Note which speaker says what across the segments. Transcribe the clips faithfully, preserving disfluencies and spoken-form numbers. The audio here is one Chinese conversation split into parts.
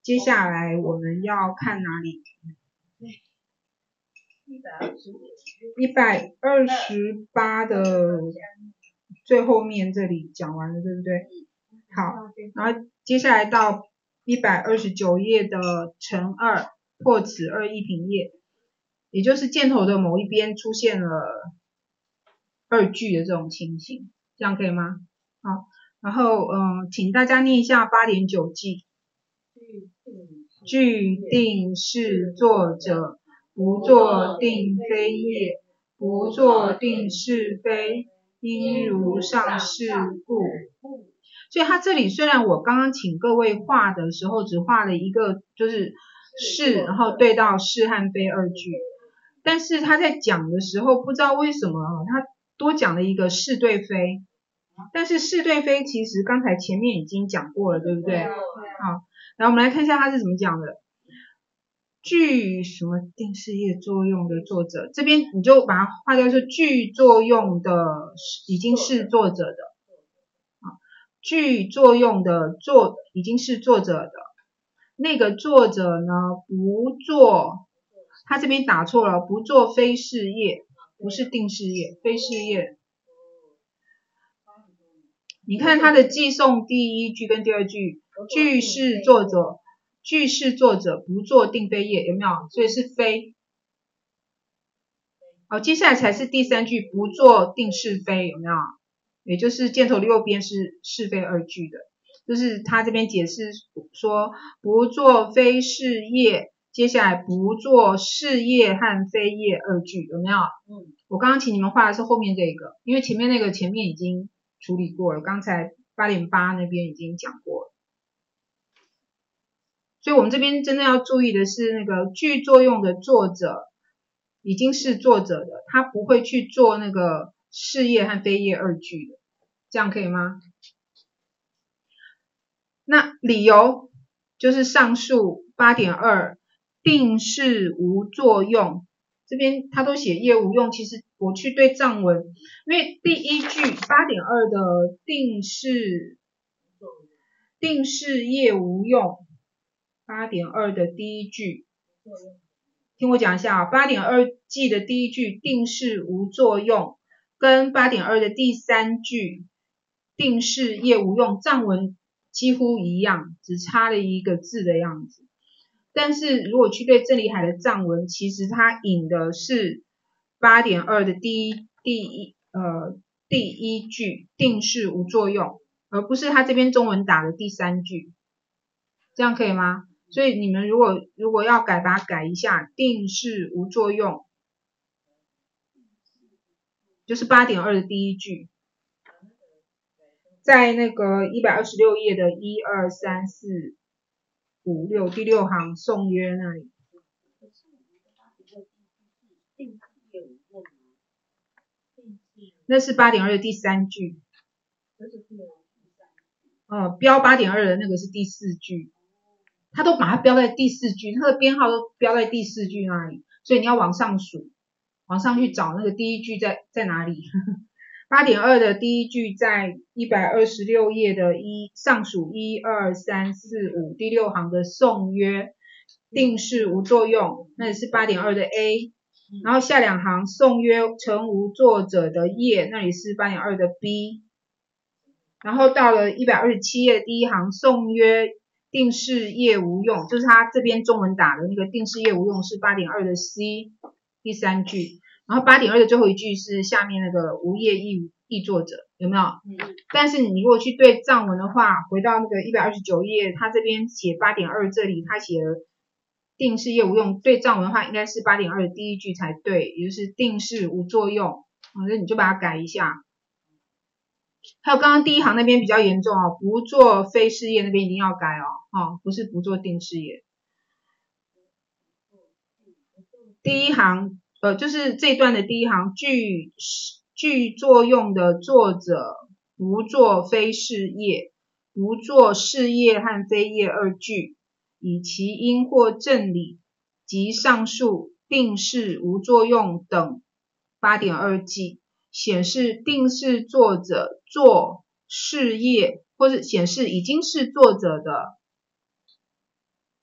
Speaker 1: 接下来我们要看哪里？一百二十八的最后面这里讲完了，对不对？好，然后接下来到一百二十九页的乘二破此二异平页，也就是箭头的某一边出现了二句的这种情形，这样可以吗？好，然后嗯，请大家念一下八点九记。句定是作者，不作定非业，不作定是非，应如上是故。所以他这里虽然我刚刚请各位画的时候只画了一个就是是，然后对到是和非二句，但是他在讲的时候不知道为什么他多讲了一个是对非，但是是对非其实刚才前面已经讲过了，对不对？好，然后我们来看一下他是怎么讲的。句什么定式业作用的作者，这边你就把它划掉，说句作用的已经是作者的，句作用的作已经是作者的，那个作者呢不做，他这边打错了，不做非事业，不是定式业，非事业。你看他的记诵第一句跟第二句，句是作者。句是作者不做定非业，有没有？所以是非。好，接下来才是第三句，不做定是非，有没有？也就是箭头的右边是是非二句的，就是他这边解释说不做非事业，接下来不做事业和非业二句，有没有？嗯，我刚刚请你们画的是后面这个，因为前面那个前面已经处理过了，刚才八点八那边已经讲过了。所以我们这边真的要注意的是，那个句作用的作者已经是作者的，他不会去做那个事业和非业二句的，这样可以吗？那理由就是上述 八点二 定式无作用，这边他都写业无用，其实我去对藏文，因为第一句 八点二 的定式定式业无用。八点二 的第一句，听我讲一下啊 ,八点二 记的第一句定式无作用，跟 八点二 的第三句定式业无用，藏文几乎一样，只差了一个字的样子。但是如果去对郑里海的藏文，其实它引的是 八点二 的第一第一呃第一句定式无作用，而不是他这边中文打的第三句，这样可以吗？所以你们如果如果要改，把它改一下，定式无作用，就是 八点二 的第一句，在那个一百二十六页的一二三四五六第六行颂约那里。那是 八点二 的第三句。哦，标 八点二 的那个是第四句。他都把它标在第四句，它的编号都标在第四句那里，所以你要往上数，往上去找那个第一句在在哪里。八点二 的第一句在一百二十六页的一上数一二三四五第六行的颂约定式无作用，那里是 八点二 的 A， 然后下两行颂约成无作者的业，那里是 八点二 的 B， 然后到了一百二十七页第一行颂约定式业无用，就是他这边中文打的那个定式业无用是 八点二 的 C 第三句，然后 八点二 的最后一句是下面那个无业亦亦作者，有没有？嗯。但是你如果去对藏文的话，回到那个一百二十九页，他这边写 八点二 这里他写了定式业无用，对藏文的话应该是 八点二 的第一句才对，也就是定式无作用，反正你就把它改一下。还有刚刚第一行那边比较严重哦，不做非事业那边一定要改哦，哦，不是不做定事业。第一行呃就是这一段的第一行句句作用的作者不做非事业，不做事业和非业二句，以其因或正理及上述定式无作用等 八点二 记。显示定式作者做事业，或是显示已经是作者的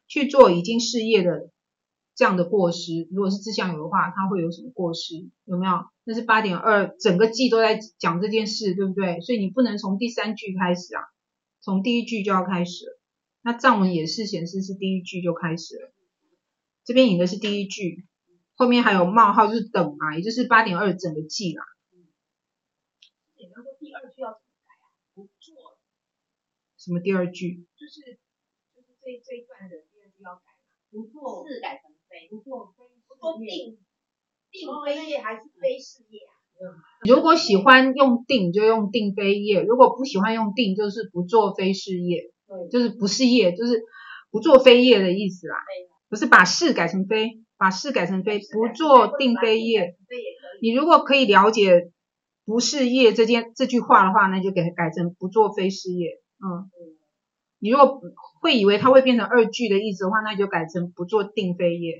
Speaker 1: 去做已经事业的这样的过失，如果是志向有的话，它会有什么过失？有没有？那是 八点二 整个季都在讲这件事，对不对？所以你不能从第三句开始啊，从第一句就要开始了。那藏文也是显示是第一句就开始了，这边引的是第一句，后面还有冒号就是等嘛，也就是 八点二 整个季啦。
Speaker 2: 你要说第二句要怎么改啊？不做。
Speaker 1: 什么第二句？
Speaker 2: 就是就是这这一段的第二句要改嘛，不做是改成非，不做非不做定定非业还是非事业啊？
Speaker 1: 如果喜欢用定就用定非业，如果不喜欢用定就是不做非事业，就是不是业，就是不做非业的意思啦。不是把是改成非，把是改成非，不做定非业。你如果可以了解不是业这件这句话的话，那就给改成不做非事业。嗯，你如果会以为它会变成二句的意思的话，那就改成不做定非业。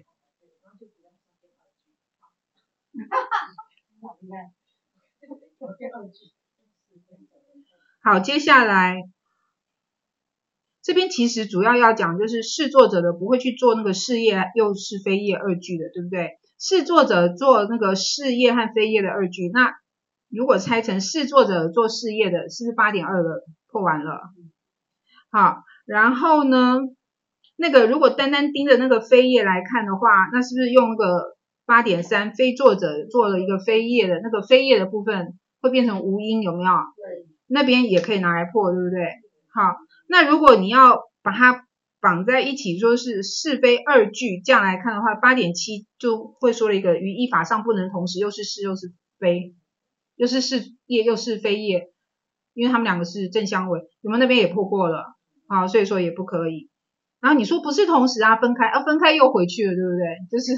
Speaker 1: 好，接下来这边其实主要要讲就是事作者的不会去做那个事业又是非业二句的，对不对？事作者做那个事业和非业的二句，那如果拆成事作者做事业的，是不是 八点二 了？破完了。好，然后呢，那个如果单单盯着那个非业来看的话，那是不是用那个 八点三 非作者做了一个非业的那个非业的部分会变成无因，有没有？对，那边也可以拿来破，对不对？好，那如果你要把它绑在一起说是是非二句这样来看的话， 八点七 就会说了一个于依法上不能同时又是是又是非，又是是业又是非业，因为他们两个是正相违，我们那边也破过了，好，所以说也不可以。然后你说不是同时啊，分开啊，分开又回去了，对不对？就是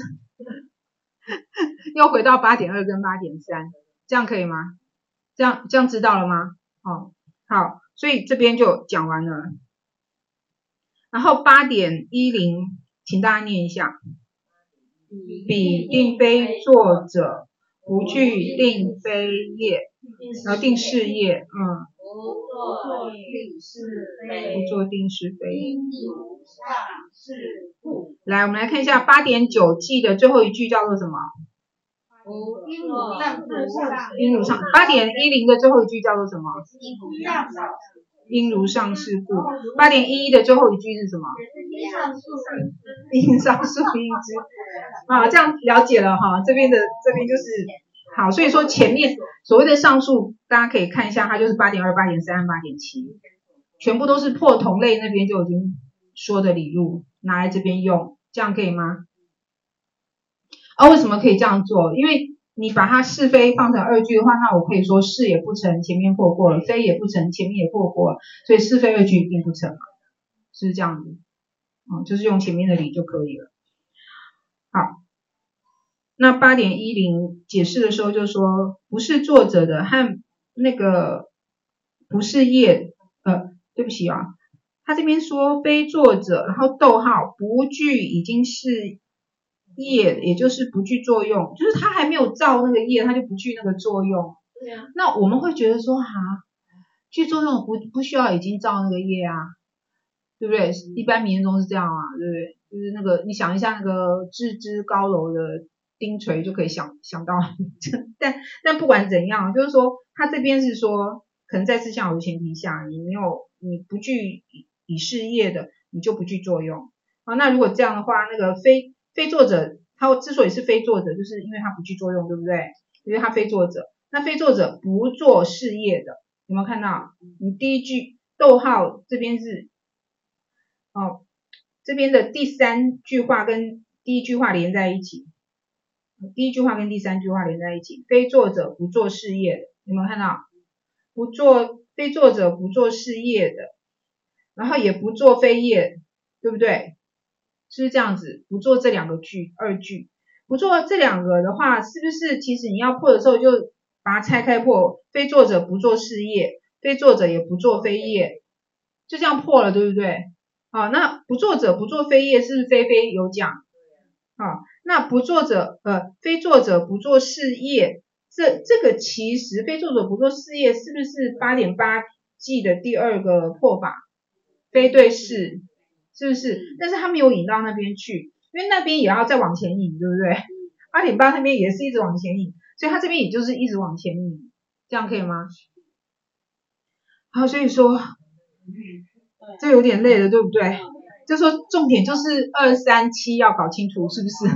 Speaker 1: 又回到 八点二 跟 八点三， 这样可以吗？这样这样知道了吗？哦，好，所以这边就讲完了。然后 八点一零 请大家念一下，彼定非作者，不具定非业，然后定事业，嗯，
Speaker 2: 不做定是非，
Speaker 1: 不做定是非，
Speaker 2: 因如上是故。
Speaker 1: 来，我们来看一下 八点九 记的最后一句叫做什么？
Speaker 2: 因如上是
Speaker 1: 因如上。八点一零 的最后一句叫做什么？
Speaker 2: 因如上是
Speaker 1: 因如上是故。八点一一 的最后一句是什么？
Speaker 2: 因上述
Speaker 1: 因上述应知。啊，这样了解了哈，这边的这边就是好，所以说前面所谓的上述，大家可以看一下，它就是 八点二、八点三、八点七，全部都是破同类那边就已经说的理路，拿来这边用，这样可以吗？啊，为什么可以这样做？因为你把它是非放成二句的话，那我可以说是也不成，前面破过了，非也不成，前面也破过了，所以是非二句一定不成嘛，是不是这样子？嗯，就是用前面的理就可以了。好，那 八点一零 解释的时候就说，不是作者的和那个不是业，呃，对不起啊，他这边说非作者，然后逗号不具已经是业，也就是不具作用，就是他还没有造那个业，他就不具那个作用。
Speaker 2: 对啊，
Speaker 1: 那我们会觉得说，哈，具作用不不需要已经造那个业啊，对不对？一般民间中是这样啊，对不对？就是那个你想一下那个置之高楼的钉锤就可以想想到，但但不管怎样，就是说他这边是说，可能在思想有的前提下，你没有你不具以事业的，你就不具作用。好，那如果这样的话，那个非非作者，他之所以是非作者，就是因为他不具作用，对不对？因为他非作者，那非作者不做事业的，有没有看到？你第一句逗号这边是，哦，这边的第三句话跟第一句话连在一起，第一句话跟第三句话连在一起，非作者不做事业的，有没有看到？不做非作者不做事业的，然后也不做非业，对不对？是不是这样子？不做这两个句二句，不做这两个的话，是不是其实你要破的时候就把它拆开破？非作者不做事业，非作者也不做非业，就这样破了，对不对？好，那不作者不做非业是不是非非有讲？好，那不作者呃非作者不做事业，这这个其实非作者不做事业是不是 八点八 记的第二个破法？非对事，是是不是？但是他没有引到那边去，因为那边也要再往前引，对不对？八点八那边也是一直往前引，所以他这边也就是一直往前引，这样可以吗？好，所以说这有点累了，对不对？就说重点就是二三七要搞清楚，是不是？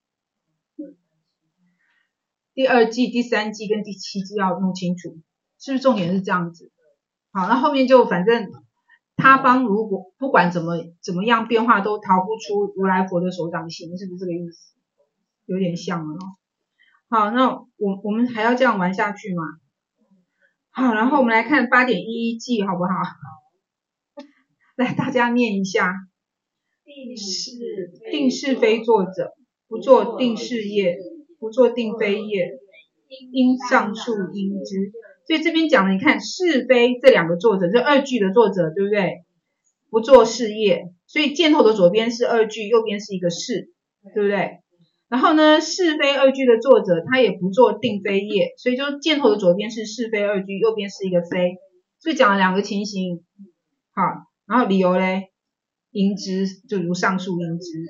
Speaker 1: 第二季、第三季跟第七季要弄清楚，是不是重点是这样子？好，那后面就反正他方如果不管怎么怎么样变化，都逃不出如来佛的手掌心，是不是这个意思？有点像了。好，那我我们还要这样玩下去吗？好，然后我们来看八点一一记，好不好？来，大家念一下。
Speaker 2: 定是
Speaker 1: 定是非作者，不作定是业，不作定非业，因上述应知。所以这边讲了，你看是非这两个作者，这二句的作者，对不对？不作是业，所以箭头的左边是二句，右边是一个是，对不对？然后呢，是非二句的作者，他也不作定非业，所以就箭头的左边是是非二句，右边是一个非，所以讲了两个情形。好，然后理由嘞？应知就如上述应知。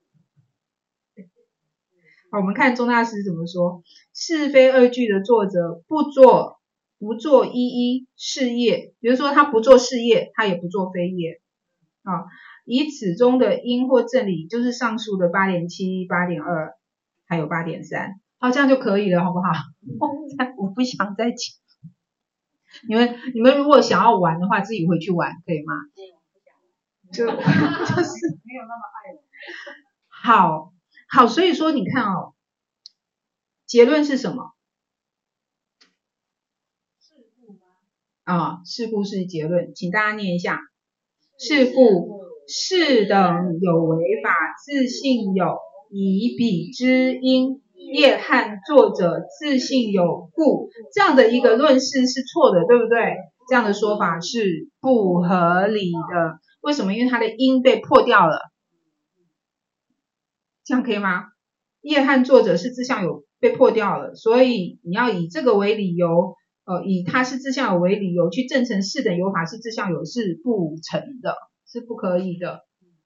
Speaker 1: 好，我们看宗大师怎么说。是非二句的作者不做不做一一是业，比如说他不做是业，他也不做非业。好，以此中的因或正理，就是上述的 八点七、八点二 还有 八点三。好，这样就可以了，好不好？我不想再讲。你们你们如果想要玩的话，自己回去玩，可以吗？就就是没有那么爱我。好，好，所以说你看哦，结论是什么？
Speaker 2: 是故吗？
Speaker 1: 啊，是故是结论，请大家念一下。是故是等有为法，自性有，以彼之因，业汉作者自性有故，这样的一个论事是错的，对不对？这样的说法是不合理的。为什么？因为它的因被破掉了，这样可以吗？业汉作者是自相有被破掉了，所以你要以这个为理由，呃，以它是自相有为理由去证成是等有法是自相有是不成的，是不可以的。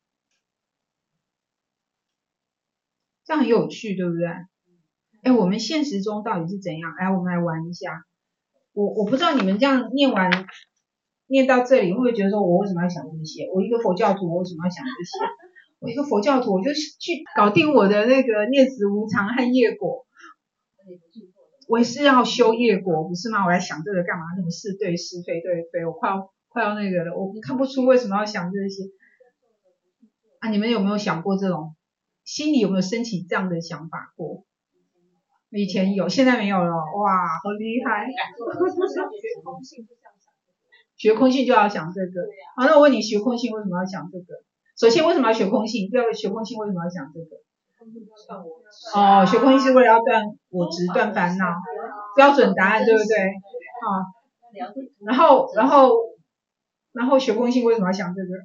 Speaker 1: 这样很有趣，对不对？哎，我们现实中到底是怎样？来，我们来玩一下。我我不知道你们这样念完念到这里，会不会觉得说我为什么要想这些？我一个佛教徒，我为什么要想这些？我一个佛教徒，我就去搞定我的那个念死无常和业果。我也是要修业果，不是吗？我来想这个干嘛？什么是对是非对非？我快要快要那个了，我看不出为什么要想这些。啊，你们有没有想过这种？心里有没有升起这样的想法过？以前有，现在没有了。哇，好厉害！学空性就要想这个。好，那我问你，学空性为什么要想这个？首先，为什么要学空性？第二个，学空性为什么要想这个？哦，学空性是为了要断我执、断烦恼，标准答案对不对？啊，然后，然后，然后学空性为什么要想这个？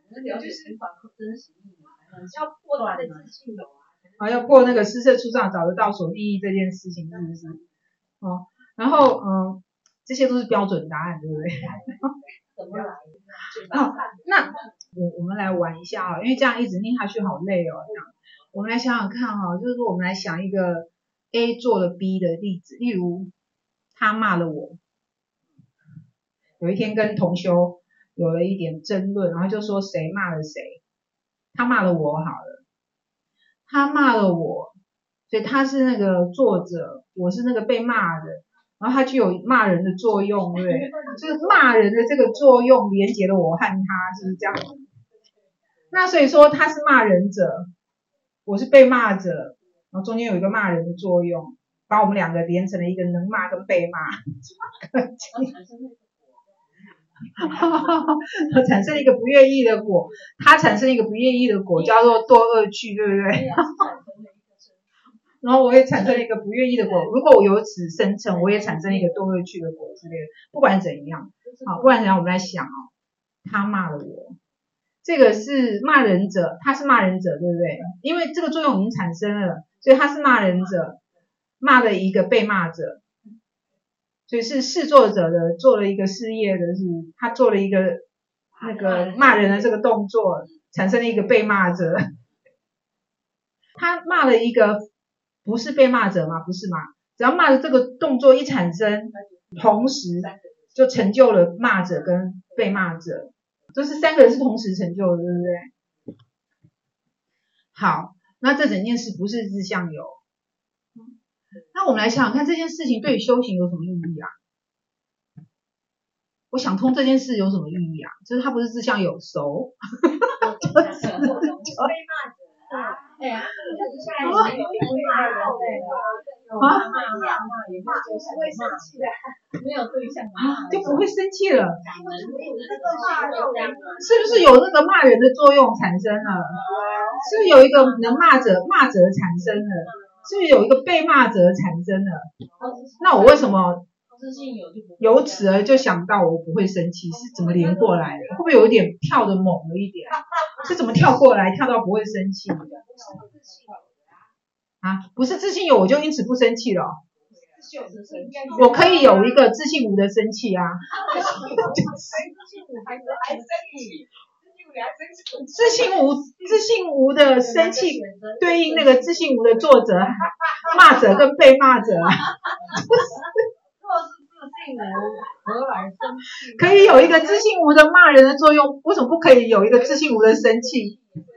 Speaker 2: 要破他的自信有啊。
Speaker 1: 啊，要破那个施设出障找得到所利益这件事情，是不是？哦，然后嗯，这些都是标准答案，对不对？
Speaker 2: 怎么来？
Speaker 1: 好，那我我们来玩一下啊，因为这样一直念下去好累哦。这样，我们来想想看哈，就是说我们来想一个 A 做了 B 的例子，例如他骂了我，有一天跟同修有了一点争论，然后就说谁骂了谁，他骂了我好了。他骂了我，所以他是那个作者，我是那个被骂的，然后他具有骂人的作用，对不对？就是骂人的这个作用连结了我和他，是不是这样？那所以说他是骂人者，我是被骂者，然后中间有一个骂人的作用，把我们两个连成了一个能骂跟被骂。他产生了一个不愿意的果，他产生了一个不愿意的果，叫做堕恶趣，对不对？然后我也产生了一个不愿意的果，如果我由此生成，我也产生了一个堕恶趣的果之类的。不管怎样，好，不管怎样，我们来想哦，他骂了我，这个是骂人者，他是骂人者，对不对？因为这个作用已经产生了，所以他是骂人者，骂了一个被骂者。所以是事作者的做了一个事业的是，他做了一个那个骂人的这个动作，产生了一个被骂者。他骂了一个不是被骂者吗？不是吗？只要骂的这个动作一产生，同时就成就了骂者跟被骂者，就是三个人是同时成就的，对不对？好，那这整件事不是自相有。那我们来想想看，这件事情对于修行有什么意义啊？我想通这件事有什么意义啊？就是它不是自相有熟，就是
Speaker 2: 被骂者啊，对啊，就是下一次有被骂人对了，有骂骂骂骂，也会就是会生气的，没有对象
Speaker 1: 啊，就不会生气了。
Speaker 2: 这个骂人
Speaker 1: 是不是有那个骂人的作用产生了？是不是有一个能骂者骂者产生了？是不是有一个被骂者产生了？那我为什么由此而就想到我不会生气，是怎么连过来的？会不会有一点跳的猛了一点？是怎么跳过来跳到不会生气的？啊，不是自信有我就因此不生气了。我可以有一个自信无的生气啊。自信无自信无的生气对应那个自信无的作者、骂者跟被骂者啊。可以有一个自信无的骂人的作用，为什么不可以有一个自信无的生气？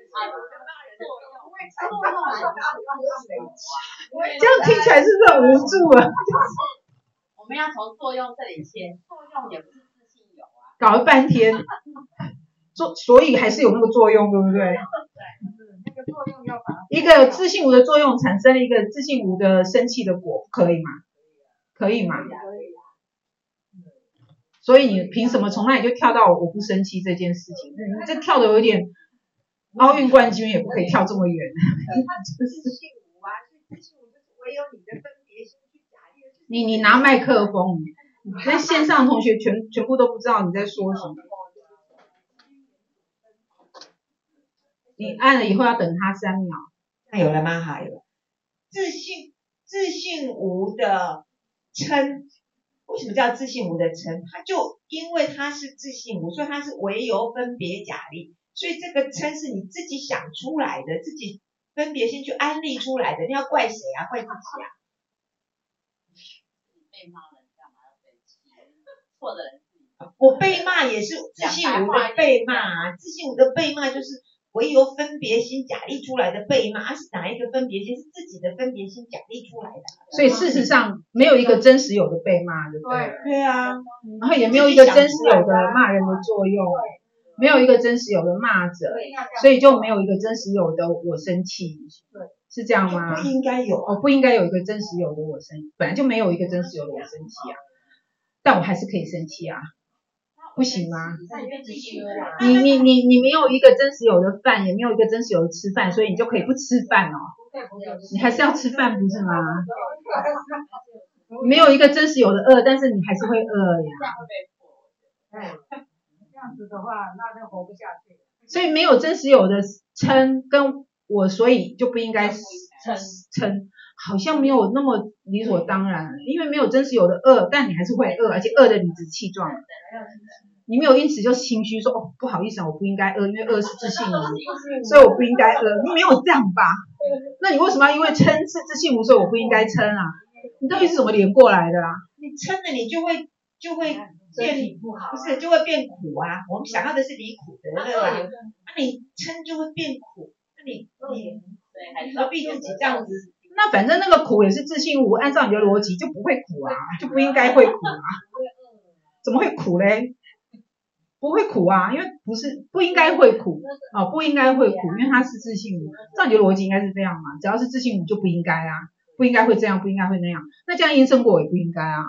Speaker 1: 这样听起来是不是很无助啊？
Speaker 2: 我们要从作用这里先，作用也不是自信有啊。
Speaker 1: 搞了半天，作所以还是有那个作用，对不对？
Speaker 2: 对，那个作用要把
Speaker 1: 一个自信无的作用产生了一个自信无的生气的果，可以吗？可以吗？所以你凭什么从那里就跳到我不生气这件事情？你这跳的有点奥运冠军也不可以跳这么远。
Speaker 2: 自信无啊，自信无就是唯有你的分别心去假立。
Speaker 1: 你你拿麦克风，那线上同学全全部都不知道你在说什么。你按了以后要等他三秒。
Speaker 3: 那有了吗？好，有了。自信自信无的称，为什么叫自信无的称？它就因为它是自信无，所以它是唯由分别假立，所以这个称是你自己想出来的，自己分别心去安立出来的。你要怪谁啊？怪自己啊？
Speaker 2: 被骂了，干嘛要生气？错的人自己。
Speaker 3: 我被骂也是自信无的被骂啊，自信无的被骂就是唯由分别心假立出来的被骂，它是哪一个分别心？是自己的分别心假立出来的。
Speaker 1: 所以事实上没有一个真实有的被骂，对不对？
Speaker 3: 对啊，
Speaker 1: 然后也没有一个真实有的骂人的作用，没有一个真实有的骂者，所以就没有一个真实有的我生气，是这样吗？
Speaker 3: 不应该有，
Speaker 1: 哦，不应该有一个真实有的我生，本来就没有一个真实有的我生气啊，但我还是可以生气啊。不行吗？你你你你没有一个真实有的饭，也没有一个真实有的吃饭，所以你就可以不吃饭哦。你还是要吃饭，不是吗？没有一个真实有的饿，但是你还是会饿呀。
Speaker 2: 这样子的话，那就活不下去。
Speaker 1: 所以没有真实有的称跟我，所以就不应该称，好像没有那么理所当然，因为没有真实有的饿，但你还是会饿，而且饿的理直气壮。你没有因此就心虚说哦不好意思啊，我不应该饿，因为饿是自信无，所以我不应该饿。你没有这样吧？那你为什么要因为嗔是自信无，所以我不应该嗔啊？你到底是怎么连过来的啊？
Speaker 3: 你嗔了，你就会就会变不好，不是就会变苦啊？我们想要的是离苦得乐啊，那你嗔就会变苦，那你你何必自己这样子？
Speaker 1: 那反正那个苦也是自信无，按照你的逻辑就不会苦啊，就不应该会苦啊？怎么会苦嘞？不会苦啊，因为不是不应该会苦哦，不应该会苦，因为它是自信无。照你的逻辑应该是这样嘛，只要是自信无就不应该啊，不应该会这样，不应该会那样。那这样因生果也不应该啊。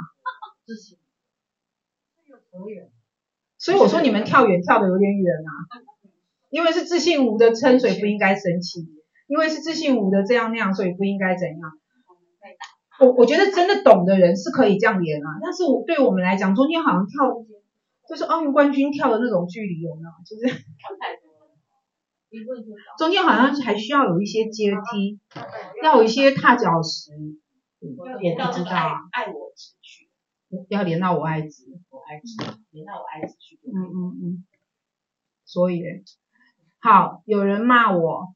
Speaker 1: 所以我说你们跳远跳的有点远啊，因为是自信无的嗔，所以不应该生气；因为是自信无的这样那样，所以不应该怎样。我我觉得真的懂的人是可以这样连啊，但是我对我们来讲，中间好像跳。就是奥运冠军跳的那种距离有没有？就是中间好像还需要有一些阶梯，要有一些踏脚石。
Speaker 3: 嗯、要连到那个爱爱我值去，
Speaker 1: 要连到我爱值，
Speaker 3: 我爱值，连到我爱值去。
Speaker 1: 嗯嗯嗯。 所以好，有人骂我，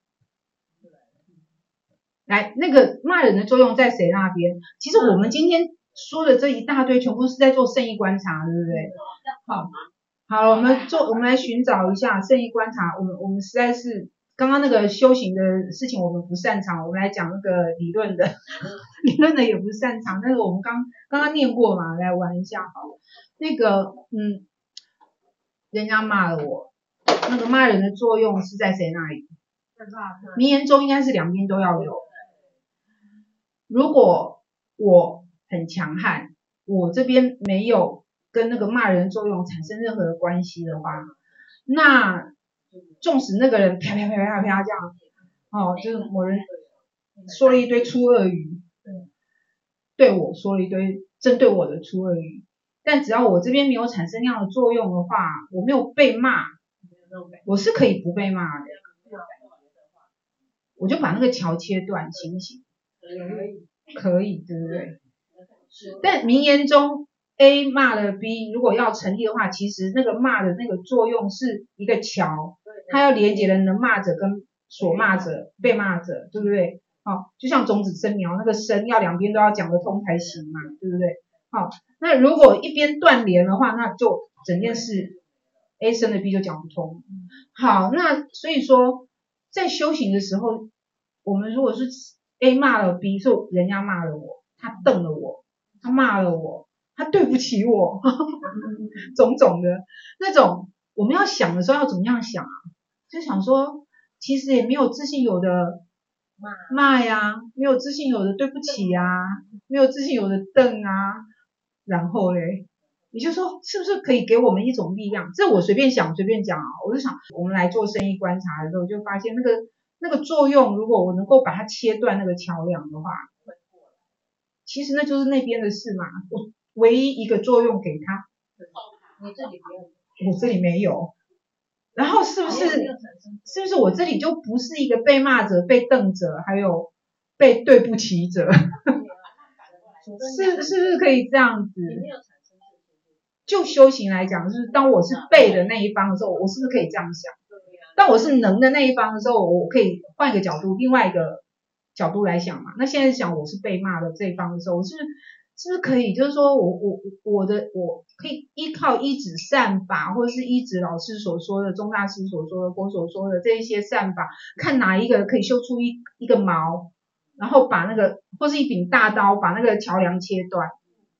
Speaker 1: 来，那个骂人的作用在谁那边？其实我们今天说的这一大堆，全部是在做圣意观察，对不对？好，好，我们做，我们来寻找一下圣意观察。我们我们实在是刚刚那个修行的事情，我们不擅长，我们来讲那个理论的，理论的也不擅长。但是我们刚刚刚念过嘛，来玩一下好了。那个，嗯，人家骂了我，那个骂人的作用是在谁那里？名言中应该是两边都要有。如果我很强悍，我这边没有跟那个骂人的作用产生任何的关系的话，那纵使那个人啪啪啪啪啪这样，哦，就是某人说了一堆粗恶语，对我说了一堆针对我的粗恶语，但只要我这边没有产生那样的作用的话，我没有被骂，我是可以不被骂的，我就把那个桥切断，行不行？可以，对不对？但名言中 A 骂了 B， 如果要成立的话，其实那个骂的那个作用是一个桥，它要连接了能骂者跟所骂者、被骂者，对不对？好，就像种子生苗，那个生要两边都要讲得通才行嘛，对不对？好，那如果一边断联的话，那就整件事 A 生的 B 就讲不通。好，那所以说在修行的时候，我们如果是 A 骂了 B， 说人家骂了我，他瞪了我，他骂了我，他对不起我，种种的那种，我们要想的时候要怎么样想啊？就想说，其实也没有自信有的骂呀，没有自信有的对不起呀，没有自信有的瞪啊，然后嘞，也就是说，是不是可以给我们一种力量？这我随便想随便讲啊，我就想，我们来做生意观察的时候，就发现那个那个作用，如果我能够把它切断那个桥梁的话，其实那就是那边的事嘛。我唯一一个作用给他，
Speaker 2: 你这里没有，
Speaker 1: 我这里没有。然后是不是是不是我这里就不是一个被骂者、被瞪者，还有被对不起者？是是不是可以这样子？就修行来讲，就是当我是被的那一方的时候，我是不是可以这样想？当我是能的那一方的时候，我可以换一个角度，另外一个角度来想嘛。那现在想我是被骂的这一方的时候，我是不是是不是可以，就是说我我我的我可以依靠依止善法，或者是依止老师所说的、宗大师所说的、佛所说的这一些善法，看哪一个可以修出一一个毛，然后把那个或是一柄大刀把那个桥梁切断。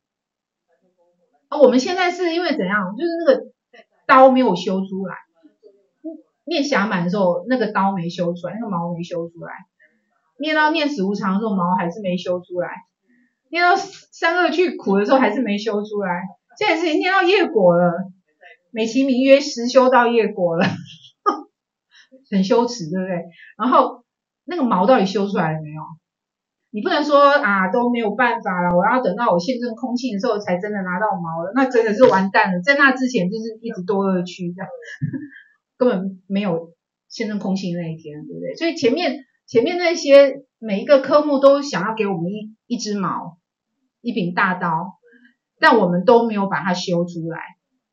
Speaker 1: 啊，我们现在是因为怎样？就是那个刀没有修出来。念暇满的时候，那个刀没修出来，那个毛没修出来。念到念死无常的时候，毛还是没修出来。念到三恶趣苦的时候，还是没修出来。现在是念到业果了，美其名曰实修到业果了，很羞耻，对不对？然后那个毛到底修出来了没有？你不能说啊都没有办法了，我要等到我现证空性的时候才真的拿到毛了，那真的是完蛋了。在那之前就是一直多恶趣这样。根本没有现证空性那一天，对不对？所以前面前面那些每一个科目都想要给我们一一支毛，一柄大刀，但我们都没有把它修出来，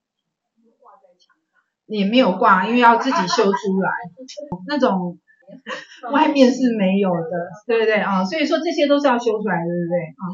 Speaker 1: 也没有挂，因为要自己修出来，那种外面是没有的，对不对啊？所以说这些都是要修出来的，对不对啊？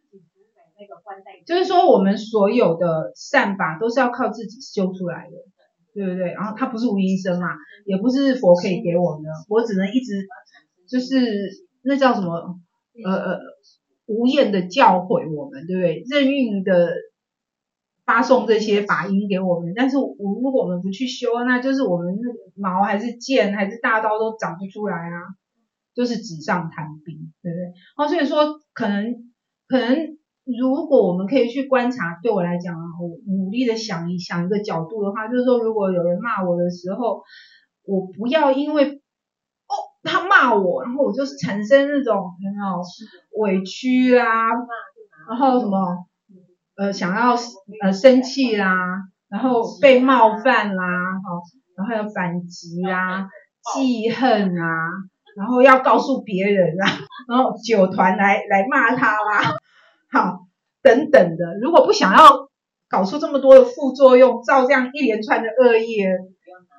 Speaker 1: 就是说我们所有的善法都是要靠自己修出来的。对不对？然后它不是无因生嘛，也不是佛可以给我们的，我只能一直就是那叫什么呃呃无厌的教诲我们，对不对？任运的发送这些法音给我们，但是我如果我们不去修，那就是我们那个毛还是剑还是大刀都长不出来啊，就是纸上谈兵，对不对？哦，所以说可能可能。如果我们可以去观察，对我来讲啊，我努力的想一想一个角度的话，就是说，如果有人骂我的时候，我不要因为哦他骂我，然后我就是产生那种有没有委屈啦，然后什么呃想要呃生气啦，然后被冒犯啦，好，然后要反击啦，记恨啊，然后要告诉别人啊，然后酒团来来骂他啦。好，等等的，如果不想要搞出这么多的副作用，造这样一连串的恶业，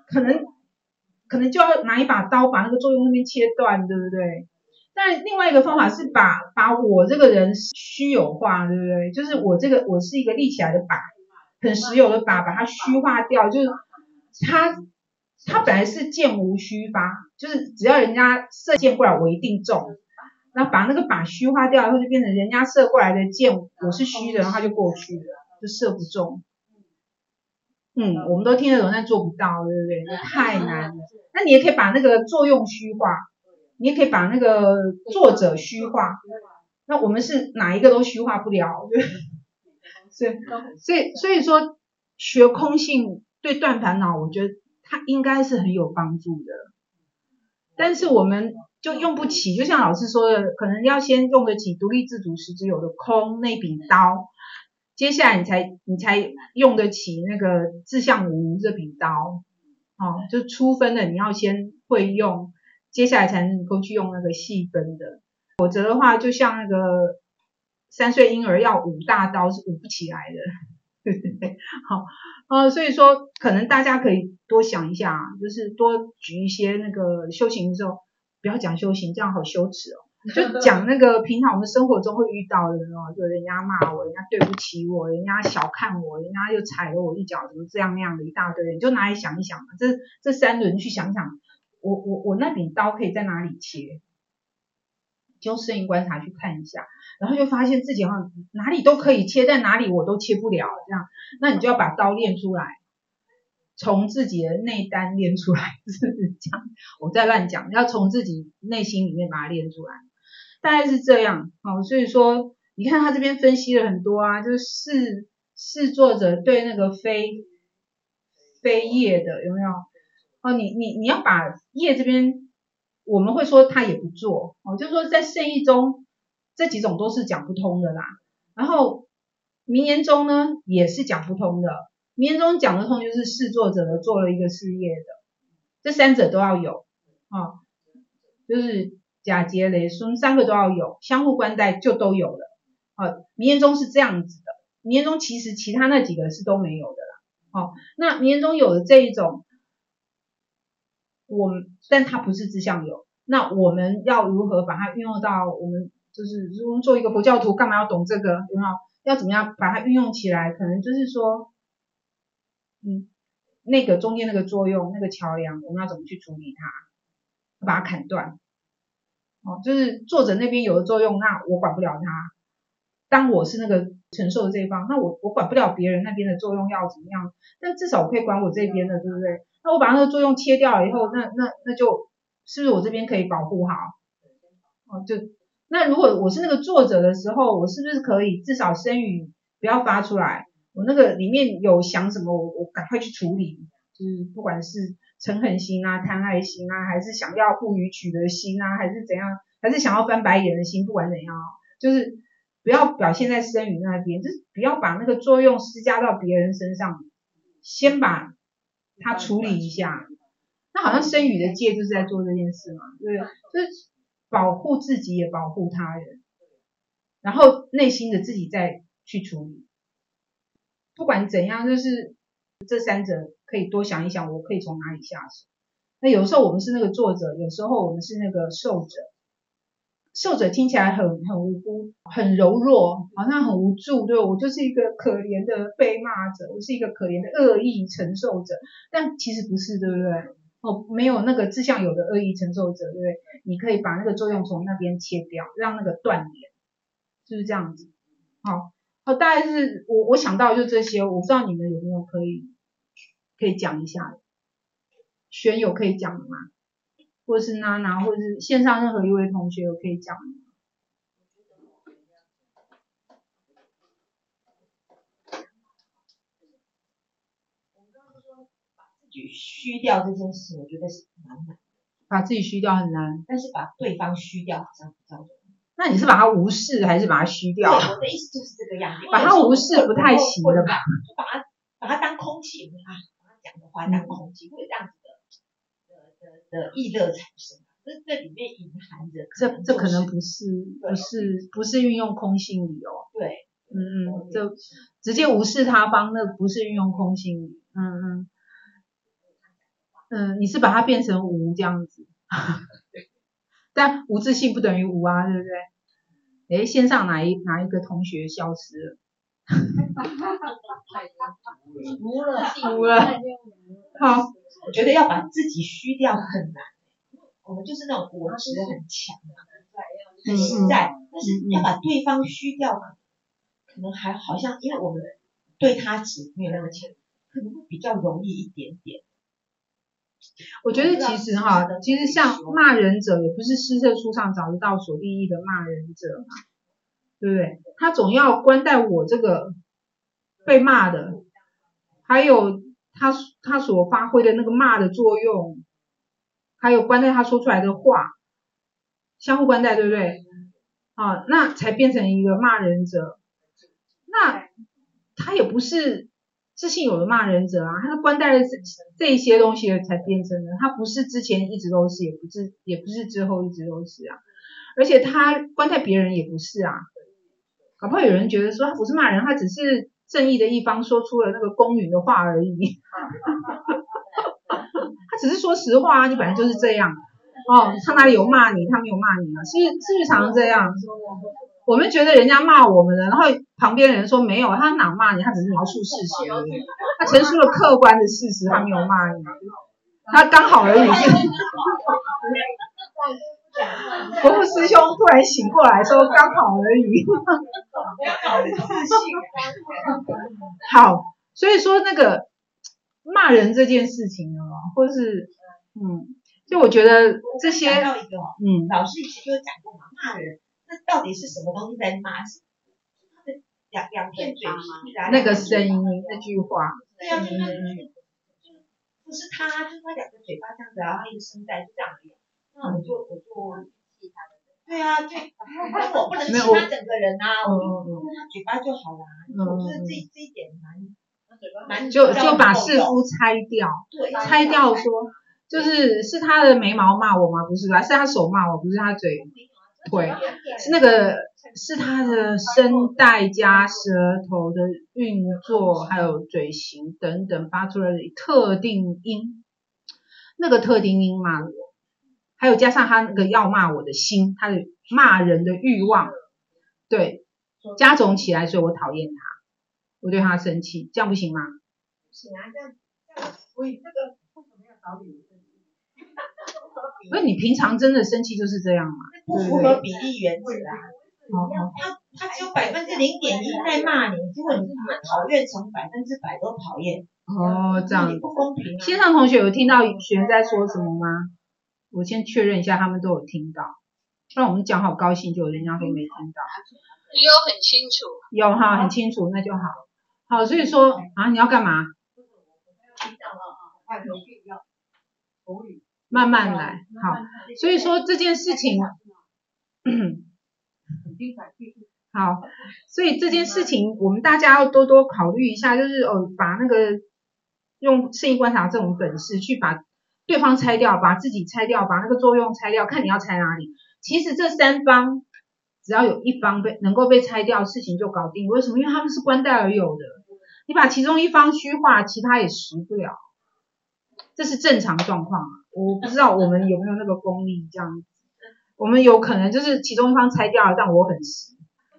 Speaker 1: 可能可能就要拿一把刀把那个作用那边切断，对不对？但另外一个方法是把把我这个人虚有化，对不对？就是我这个我是一个立起来的靶，很实有的靶，把它虚化掉，就是它它本来是箭无虚发，就是只要人家射箭过来我一定中，然后把那个靶虚化掉，然后就变成人家射过来的箭我是虚的，然后它就过去了，就射不中。嗯，我们都听得懂，但做不到，对不对？那太难了。那你也可以把那个作用虚化，你也可以把那个作者虚化。那我们是哪一个都虚化不了，对。所以所以所以说学空性对断烦恼，我觉得它应该是很有帮助的。但是我们就用不起，就像老师说的，可能要先用得起独立自主实质有的空那柄刀。接下来你才你才用得起那个自相无这柄刀，哦，就粗分的你要先会用，接下来才能够去用那个细分的，否则的话就像那个三岁婴儿要舞大刀是舞不起来的，对不对？好，呃，所以说可能大家可以多想一下，就是多举一些那个修行的时候，不要讲修行，这样好羞耻哦。就讲那个平常我们生活中会遇到的哦，就人家骂我，人家对不起我，人家小看我，人家又踩了我一脚，怎么这样那样的一大堆，你就拿来想一想嘛。这这三轮去想想，我我我那柄刀可以在哪里切？就摄影观察去看一下，然后就发现自己好像哪里都可以切，但哪里我都切不了，这样，那你就要把刀练出来。从自己的内丹练出来，是这样。我在乱讲，要从自己内心里面把它练出来，大概是这样。好，所以说你看他这边分析了很多啊，就是是是作者对那个非非业的有没有？哦，你你你要把业这边，我们会说他也不做，哦，就是说在圣意中这几种都是讲不通的啦。然后名言中呢也是讲不通的。名言中讲得通就是事作者的做了一个事业的，这三者都要有啊、哦，就是假结雷孙三个都要有，相互关带就都有了。哦，名言中是这样子的，名言中其实其他那几个是都没有的啦。哦，那名言中有的这一种，我们但它不是自相有，那我们要如何把它运用到我们就是如果做一个佛教徒，干嘛要懂这个？有没有？要怎么样把它运用起来？可能就是说。嗯，那个中间那个作用，那个桥梁，我们要怎么去处理它？把它砍断。哦，就是作者那边有的作用，那我管不了它。当我是那个承受的这一方，那我我管不了别人那边的作用要怎么样，但至少我可以管我这边的，对不对？那我把那个作用切掉了以后，那那那就是不是我这边可以保护好？哦，就那如果我是那个作者的时候，我是不是可以至少声语不要发出来？我那个里面有想什么，我我赶快去处理，就是不管是嗔恨心啊、贪爱心啊，还是想要不予取的心啊，还是怎样，还是想要翻白眼的心，不管怎样，就是不要表现在声语那边，就是不要把那个作用施加到别人身上，先把它处理一下。那好像声语的戒就是在做这件事嘛，对，就是保护自己也保护他人，然后内心的自己再去处理。不管怎样，就是这三者可以多想一想，我可以从哪里下手。那有时候我们是那个作者，有时候我们是那个受者。受者听起来很很无辜，很柔弱，好像很无助，对，我就是一个可怜的被骂者，我是一个可怜的恶意承受者，但其实不是，对不对？哦，没有那个自相有的恶意承受者，对不对？你可以把那个作用从那边切掉，让那个断联，是不是这样子？好。哦，大概是我我想到就这些，我不知道你们有没有可以可以讲一下的，轩有可以讲的吗？或者是娜娜，或者是线上任何一位同学有可以讲的吗？
Speaker 3: 把自己虚掉这件事，我觉得是蛮难的。
Speaker 1: 把自己虚掉很难，
Speaker 3: 但是把对方虚掉好像比较容易。
Speaker 1: 那你是把它无视还是把它虚掉？
Speaker 3: 对，我的意思就是这个样子。
Speaker 1: 把它无视不太行的吧？
Speaker 3: 就把它把它当空气啊，把它讲的话当空气，会有这样子的的的的意乐产生。这这里面隐含着、就是，
Speaker 1: 这这可能不是不是不是运用空性理哦。
Speaker 3: 对，
Speaker 1: 嗯嗯，就直接无视他方，那不是运用空性理。嗯嗯。 嗯，你是把它变成无这样子，但无自信不等于无啊，对不对？诶，线上哪一哪一个同学消失了？
Speaker 2: 无了，
Speaker 1: 无了。好，
Speaker 3: 我觉得要把自己虚掉很难，我们就是那种我执很强的，很实在，但是要把对方虚掉，可能还好像因为我们对他执没有那么强，可能会比较容易一点点。
Speaker 1: 我觉得其实哈，其实像骂人者也不是施舍书上找得到所定义的骂人者嘛，对不对？他总要关待我这个被骂的，还有他他所发挥的那个骂的作用，还有关待他说出来的话，相互关待，对不对？啊，那才变成一个骂人者。那他也不是自信有的骂人者啊，他是关待了这这些东西才变成的，他不是之前一直都是，也不是也不是之后一直都是啊，而且他关待别人也不是啊，搞不好有人觉得说他不是骂人，他只是正义的一方说出了那个公允的话而已，他只是说实话啊，你本来就是这样哦，他哪里有骂你，他没有骂你啊，是是不是常常这样？我们觉得人家骂我们了，然后旁边人说没有，他哪骂你，他只是描述事实而已，他陈述了客观的事实，他没有骂你，他刚好而已。国父师兄突然醒过来说刚好而已。好，所以说那个骂人这件事情呢，或是嗯，就我觉得这些，
Speaker 3: 嗯，老师以前就有讲过嘛，骂人。那到底是什么东西在骂？是他的两两片嘴皮啊，
Speaker 1: 那个声音，那句话。
Speaker 3: 对啊，就是就不是他，就是他两个嘴巴这样子，然后一个声带就这样而已。那我就我就对啊，对，但我不能气他整个人啊，我就他嘴巴就好啦。我觉得这这一点蛮蛮
Speaker 1: 就就把是夫拆掉，
Speaker 3: 对，
Speaker 1: 拆掉说，就是是他的眉毛骂我吗？不是吧？是他手骂我，不是他嘴。腿是那个是他的声带加舌头的运作，还有嘴型等等发出了特定音，那个特定音骂我，还有加上他那个要骂我的心，他的骂人的欲望，对，加总起来，所以我讨厌他，我对他生气，这样不行吗？
Speaker 2: 不行啊，这样这样，所以这个为什么要找你？
Speaker 1: 因为你平常真的生气就是这样嘛，
Speaker 3: 不符合比例原则啊。
Speaker 1: 哦，
Speaker 3: 他他只有百分之零点一在骂你，结果你把讨厌成百分之百都讨厌。
Speaker 1: 哦，这样
Speaker 3: 不公平啊。
Speaker 1: 线上同学有听到学员在说什么吗？我先确认一下，他们都有听到。不然我们讲好高兴，就有人家都没听到。
Speaker 4: 你有很清楚。
Speaker 1: 有哈，很清楚，那就好。好，所以说啊，你要干嘛？慢慢来，好，所以说这件事情，好，所以这件事情我们大家要多多考虑一下，就是哦，把那个用圣意观察这种本事去把对方拆掉，把自己拆掉，把那个作用拆掉，看你要拆哪里。其实这三方只要有一方被能够被拆掉，事情就搞定。为什么？因为他们是关待而有的，你把其中一方虚化，其他也实不了。这是正常状况啊，我不知道我们有没有那个功力这样子。我们有可能就是其中一方拆掉了，但我很实，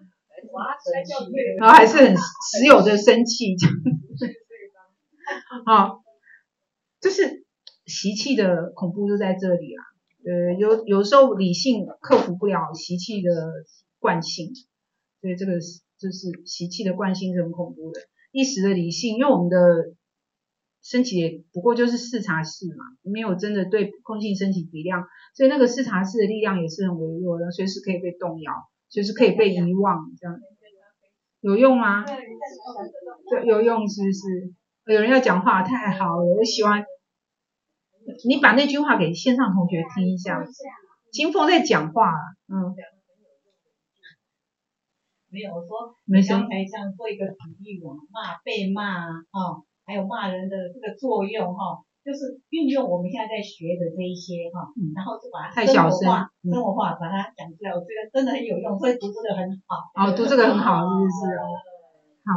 Speaker 1: 然后还是很实有的生气这样子。好，就是习气的恐怖就在这里啦。呃，有有时候理性克服不了习气的惯性，所以这个就是习气的惯性是很恐怖的。一时的理性，因为我们的升起也不过就是视察式嘛，没有真的对空性升起比量，所以那个视察式的力量也是很微弱的，随时可以被动摇，随时可以被遗忘，这样有用吗？对，有用是不是？有人要讲话，太好了，我喜欢。你把那句话给线上同学听一下。金凤在讲话，嗯。
Speaker 5: 没有，我说
Speaker 1: 没事。
Speaker 5: 刚才像做一个比喻嘛，骂被骂啊。哦还有骂人的这个作用哈，就是运用我们现在在学的这一些哈，嗯、然后就把它生活化、嗯、生活化把它讲出来，我觉得真的很有用，所以读这个很好。
Speaker 1: 哦，读这个很好，是不是？好，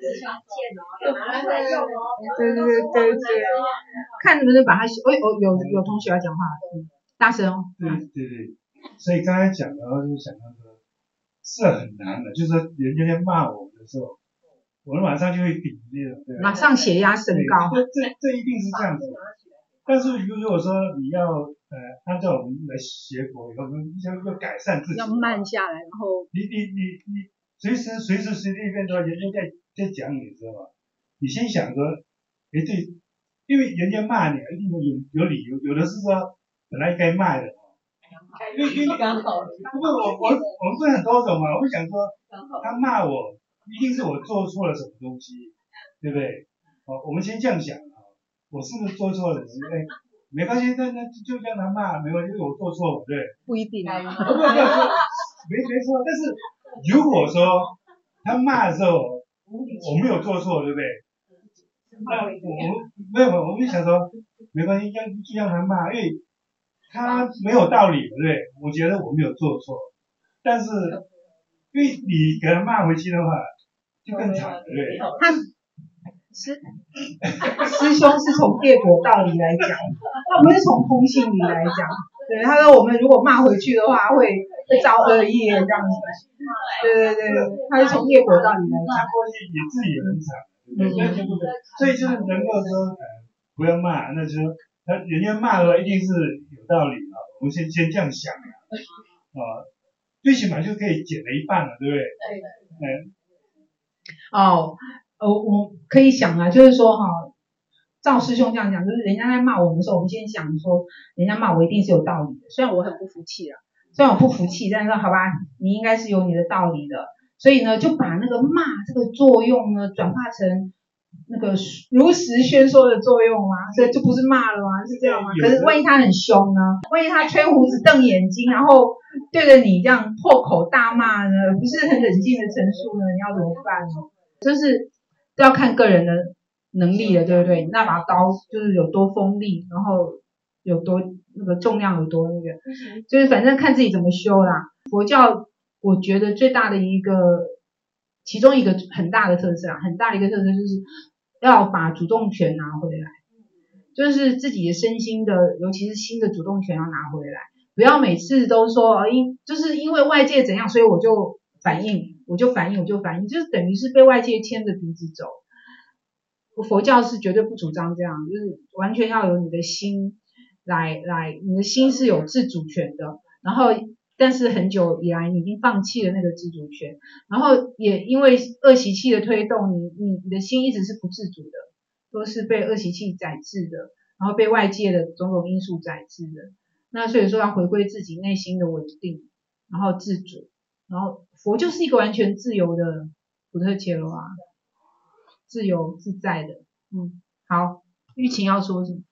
Speaker 1: 对对对对对，看能不能把它，哦哦有有同学要讲话，嗯，大声哦。
Speaker 6: 对对对，所以刚才讲的话就想到说，是很难的，就是说人家在骂我们的时候，我们马上就会顶那种，对吧？
Speaker 1: 马上血压升高。
Speaker 6: 这这这一定是这样子。但是如果说你要呃按照我们来学佛以后，要要改善自己，
Speaker 1: 要慢下来，然后
Speaker 6: 你你你你随时随时随地变说人家在在讲你，知道吧？你先想说，哎对，因为人家骂你一定有有理由，有的是说本来该骂的，因为因为
Speaker 2: 刚好，
Speaker 6: 不过我我我们分很多种嘛，我想说他骂我一定是我做错了什么东西，对不对？哦，我们先这样想。我是不是做错了？哎，没关系，那那就让他骂，没关系，我做错了，对。
Speaker 1: 不一定啊。
Speaker 6: 不不不，没没错。但是如果说他骂的时候，我没有做错，对不对？那我没有，我们想说没关系，让就让他骂，因为他没有道理，对不对？我觉得我没有做错，但是因为你给他骂回去的话，就更惨，对不对？
Speaker 1: 他。师师兄是从业果道理来讲，他不是从空性理来讲。对，他说我们如果骂回去的话，会会遭恶业这样子。对对对，他是从业果道理来讲。
Speaker 6: 骂过去你自己也很惨，对不对？嗯、所以就是能够说，呃，不要骂，那就说他人家骂的话一定是有道理啊。我们先先这样想啊，啊，最起码就可以减了一半了，对不对？对。嗯。
Speaker 1: 哦。呃，我可以想啊，就是说哈，赵师兄这样讲，就是人家在骂我们的时候，我们先想说，人家骂我一定是有道理的。虽然我很不服气啊，虽然我不服气，但是好吧，你应该是有你的道理的。所以呢，就把那个骂这个作用呢，转化成那个如实宣说的作用啊，这就不是骂了吗？是这样吗？可是万一他很凶呢？万一他吹胡子瞪眼睛，然后对着你这样破口大骂呢？不是很冷静的陈述呢？你要怎么办呢？就是都要看个人的能力了，对不对？那把刀就是有多锋利，然后有多那个重量有多那个，就是反正看自己怎么修啦。佛教我觉得最大的一个，其中一个很大的特色啊，很大的一个特色就是要把主动权拿回来，就是自己的身心的，尤其是心的主动权要拿回来，不要每次都说呃因就是因为外界怎样，所以我就反应，我就反应，我就反应，就是等于是被外界牵着鼻子走。佛教是绝对不主张这样，就是完全要有你的心来来，你的心是有自主权的。然后，但是很久以来你已经放弃了那个自主权，然后也因为恶习气的推动，你你你的心一直是不自主的，都是被恶习气宰制的，然后被外界的种种因素宰制的。那所以说要回归自己内心的稳定，然后自主。然后佛就是一个完全自由的普特伽罗啊，自由自在的。嗯，好，玉琴要说什么？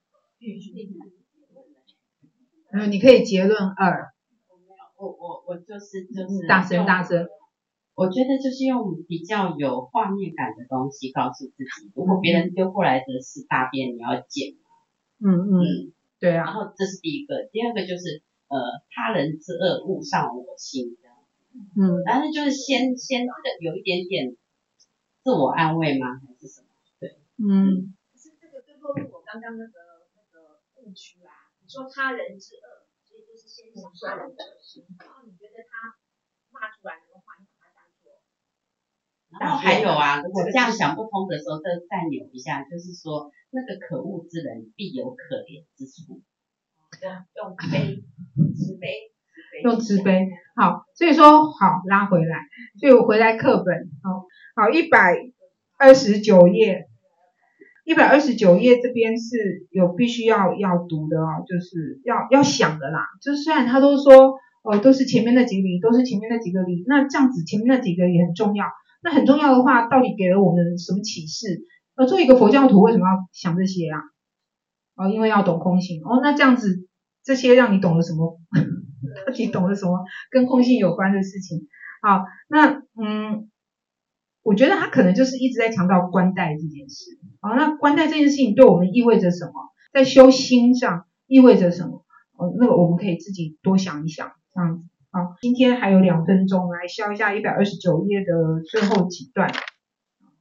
Speaker 1: 嗯，你可以结论二。
Speaker 7: 我我我就是就是
Speaker 1: 大声大声。
Speaker 7: 我觉得就是用比较有画面感的东西告诉自己，如果别人丢过来的是大便，你要捡。
Speaker 1: 嗯嗯，嗯对啊。
Speaker 7: 然后这是第一个，第二个就是呃他人之恶勿上我心。
Speaker 1: 嗯，
Speaker 7: 但是就是先先这个有一点点自我安慰吗？还是什么？对，
Speaker 1: 嗯。
Speaker 2: 可是这个就落入我刚刚那个那个误区啊。你说他人之恶，所以就是先想他人的恶心，然后你觉得他骂出来的话，你把它当做。
Speaker 7: 然后还有啊，如果这样想不通的时候，再再扭一下，就是说那个可恶之人必有可怜之处。
Speaker 2: 用悲慈悲。
Speaker 1: 用慈悲，好，所以说好拉回来，所以我回来课本，哦，好，一百二十九页，一百二十九页这边是有必须要要读的哦，就是要要想的啦，就是虽然他都说哦都是前面那几个理，都是前面那几个理，那这样子前面那几个也很重要，那很重要的话，到底给了我们什么启示？呃，做一个佛教徒为什么要想这些啊？哦，因为要懂空性，哦，那这样子这些让你懂了什么？到底懂了什么跟空性有关的事情？好，那嗯，我觉得他可能就是一直在强调观待这件事。好，那观待这件事情对我们意味着什么？在修心上意味着什么？哦，那个我们可以自己多想一想，这样子。好，今天还有两分钟，来消一下一百二十九页的最后几段。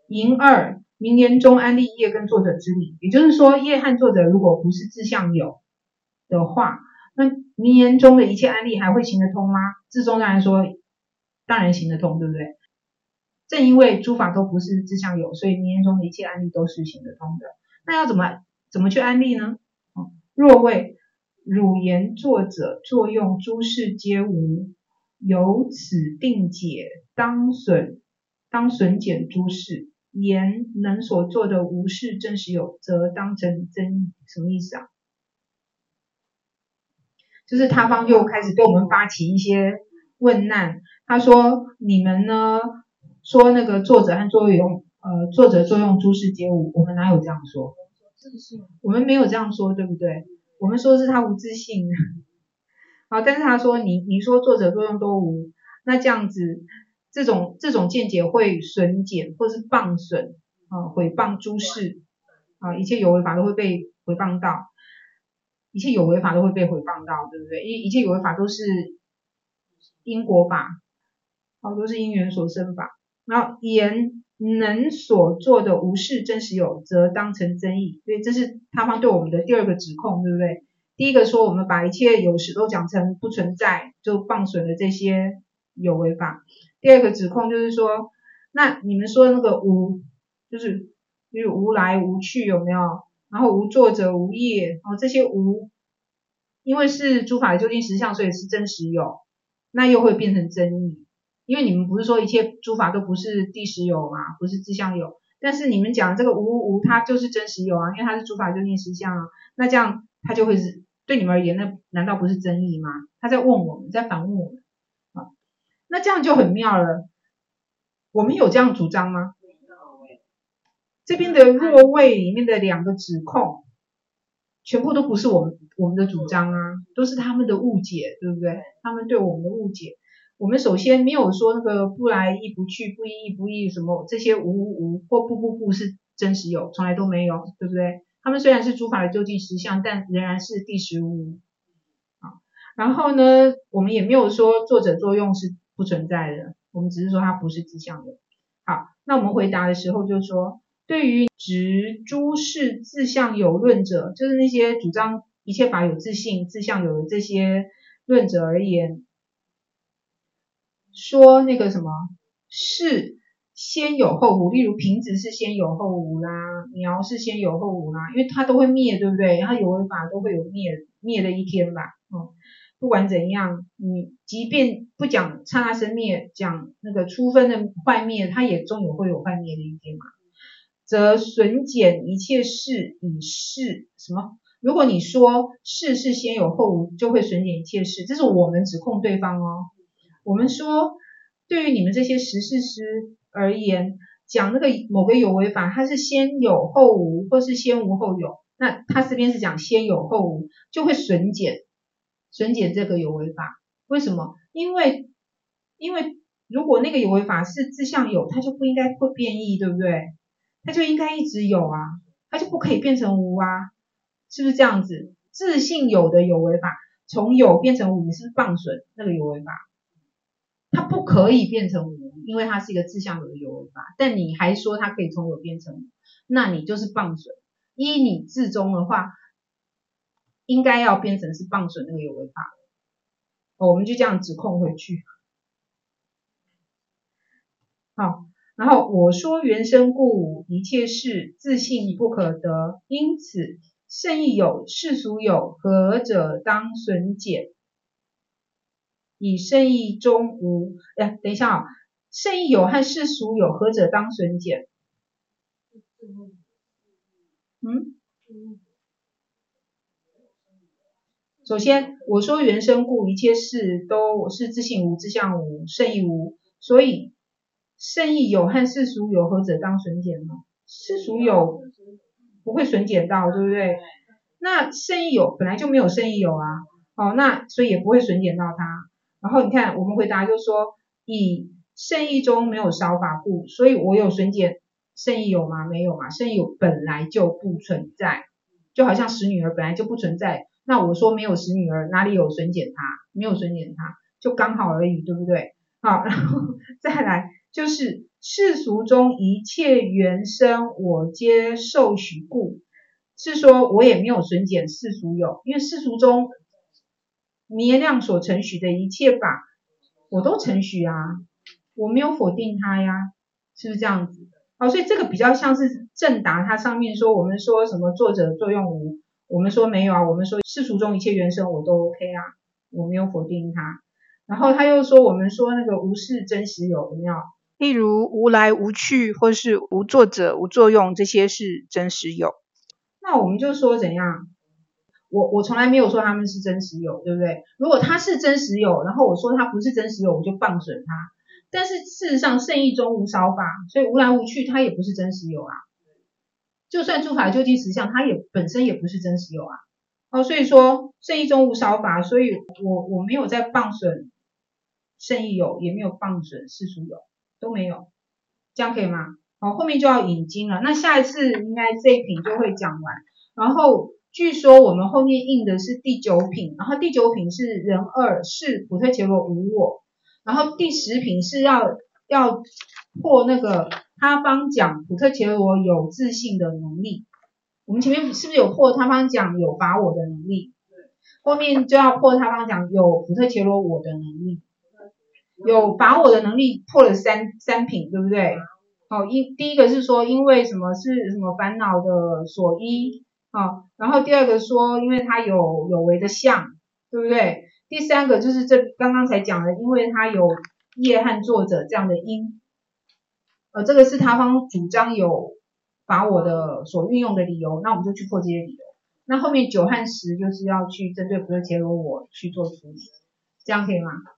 Speaker 1: 寅二，名言中安立业跟作者之理，也就是说业和作者如果不是自相有的话，那名言中的一切安立还会行得通吗？字中当然说当然行得通，对不对？正因为诸法都不是自相有，所以名言中的一切安立都是行得通的。那要怎么怎么去安立呢？哦、若谓汝言作者作用诸事皆无，由此定解当损当损减诸事，言能所作的无事真实有，则当成真义。什么意思啊？就是他方又开始对我们发起一些问难，他说你们呢说那个作者和作用呃作者作用诸事皆无，我们哪有这样说？我们没有这样说，对不对？我们说是他无自性。好，但是他说你你说作者作用都无，那这样子这种这种见解会损减或是谤损啊，毁谤诸事啊，一切有为法都会被毁谤到，一切有为法都会被毁谤到，对不对？因为一切有为法都是因果法，好，都是因缘所生法。然后言能所做的无事真实有，则当成真义。所以这是他方对我们的第二个指控，对不对？第一个说我们把一切有实都讲成不存在，就谤损了这些有为法。第二个指控就是说，那你们说的那个无，就是就是无来无去，有没有？然后无作者无业，哦，这些无，因为是诸法的究竟实相，所以是真实有，那又会变成真义。因为你们不是说一切诸法都不是第实有嘛，不是自相有，但是你们讲这个无无它就是真实有啊，因为它是诸法究竟实相啊，那这样它就会是对你们而言，那难道不是真义吗？他在问我们，在反问我们啊，那这样就很妙了。我们有这样主张吗？这边的若谓里面的两个指控，全部都不是我们我们的主张啊，都是他们的误解，对不对？他们对我们的误解。我们首先没有说那个不来亦不去，不依亦不依，什么这些无无无或不不不是真实有，从来都没有，对不对？他们虽然是诸法的究竟实相，但仍然是第十无。好，然后呢，我们也没有说作者作用是不存在的，我们只是说它不是自相的。好，那我们回答的时候就说，对于执诸事自相有论者，就是那些主张一切法有自性、自相有的这些论者而言，说那个什么是先有后无，例如瓶子是先有后无啦，苗是先有后无啦，因为它都会灭，对不对？它有为法都会有灭灭的一天吧，嗯，不管怎样，你即便不讲刹那生灭，讲那个初分的坏灭，它也终有会有坏灭的一天嘛。则损减一切事以事什么？如果你说事是先有后无，就会损减一切事，这是我们指控对方哦。我们说，对于你们这些实事师而言，讲那个某个有为法，它是先有后无，或是先无后有，那他这边是讲先有后无，就会损减，损减这个有为法。为什么？因为，因为如果那个有为法是自相有，它就不应该会变异，对不对？它就应该一直有啊，它就不可以变成无啊，是不是这样子？自性有的有为法，从有变成无，你是不是谤损那个有为法？它不可以变成无，因为它是一个自相有的有为法，但你还说它可以从有变成无，那你就是谤损。依你自宗的话，应该要变成是谤损那个有为法，哦，我们就这样指控回去。好，然后我说缘生故一切事自性不可得，因此圣义有世俗有，何者当损减？以圣义中无，哎，等一下啊，圣义有和世俗有，何者当损减？嗯，首先我说缘生故一切事都是自性无、自相无、圣义无，所以圣义有和世俗有，何者当损减呢？世俗有不会损减到，对不对？那圣义有本来就没有圣义有啊，哦，那所以也不会损减到它。然后你看我们回答就说，以圣义中没有少法故，所以我有损减圣义有吗？没有嘛，圣义有本来就不存在，就好像使女儿本来就不存在，那我说没有使女儿，哪里有损减它？没有损减它，就刚好而已，对不对？好，然后再来就是世俗中一切缘生，我皆受许故。是说我也没有损减世俗有，因为世俗中弥量所承许的一切法，我都承许啊，我没有否定它呀，是不是这样子？好，所以这个比较像是正答，它上面说我们说什么作者作用无，我们说没有啊，我们说世俗中一切缘生我都 OK 啊，我没有否定它。然后他又说我们说那个无是真实有，有没有？例如无来无去或是无作者无作用，这些是真实有。那我们就说怎样？我我从来没有说他们是真实有，对不对？如果他是真实有，然后我说他不是真实有，我就放损他。但是事实上圣义中无少法，所以无来无去它也不是真实有啊。就算诸法究竟实相，它也本身也不是真实有啊。哦，所以说圣义中无少法，所以我我没有在放损圣义有，也没有放损世俗有，都没有，这样可以吗？好，后面就要引经了，那下一次应该这一品就会讲完。然后据说我们后面印的是第九品，然后第九品是人二是普特伽罗无我，然后第十品是要要破那个他方讲普特伽罗有自性的能力。我们前面是不是有破他方讲有法我的能力？后面就要破他方讲有普特伽罗我的能力。有法我的能力破了三三品，对不对？好，一第一个是说因为什么是什么烦恼的所依，好，然后第二个说因为它有有为的相，对不对？第三个就是这刚刚才讲的，因为它有业和作者这样的因，呃，这个是他方主张有法我的所运用的理由，那我们就去破这些理由。那后面九和十就是要去针对普特伽罗我去做处理，这样可以吗？